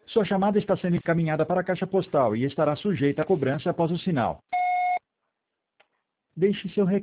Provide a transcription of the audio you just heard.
Sua chamada está sendo encaminhada para a caixa postal e estará sujeita a cobrança após o sinal. Deixe seu recado.